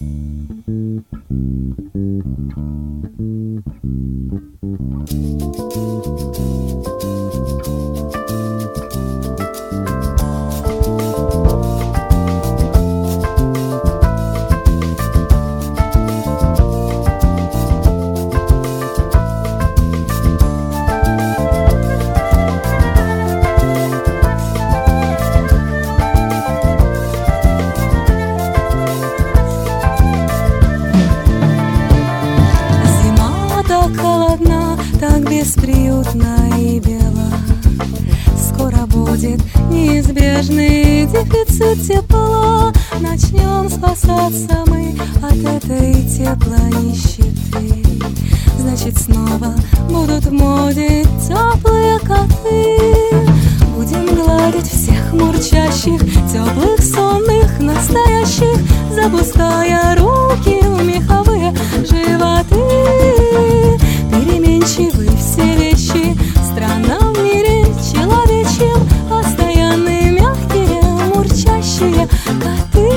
Так бесприютно и бело. Скоро будет неизбежный дефицит тепла. Начнем спасаться мы от этой теплой нищеты. Значит, снова будут в моде теплые коты. Будем гладить всех мурчащих, теплых, сонных, настоящих, запуская руки в меховые животы. Переменчивы все вещи в странном мире человечьем, постоянные, мягкие, мурчащие коты.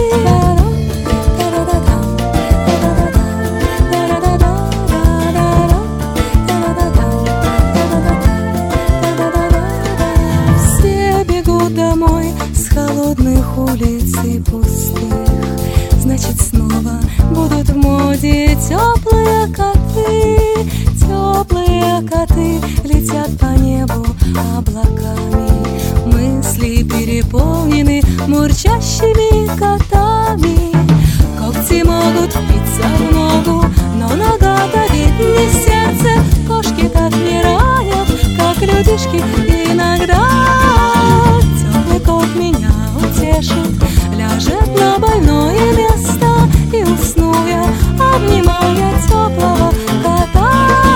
Все бегут домой с холодных улиц и пустых. Значит, снова будут в моде теплые коты. Теплые коты летят по небу облаками. Мысли переполнены мурчащими котами. Когти могут впиться в ногу, но нога-то ведь не сердце. Кошки так не ранят, как людишки иногда. Теплый кот меня утешит, ляжет на больное место, и усну я, обнимая теплого кота.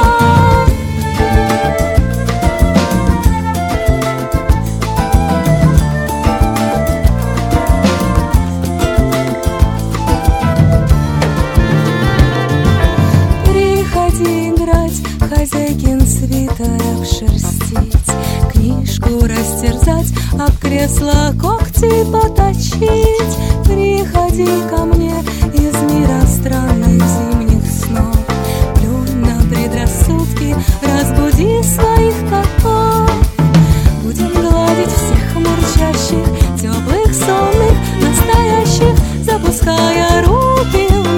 Приходи играть, хозяйкин свитер обшерстить, книжку растерзать, об кресло когти поточить. Приходи ко мне